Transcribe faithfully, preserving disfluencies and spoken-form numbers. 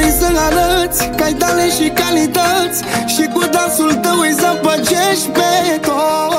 vrei să arăți că ai talent și calități, și cu dansul tău îi zăpăcești pe toți.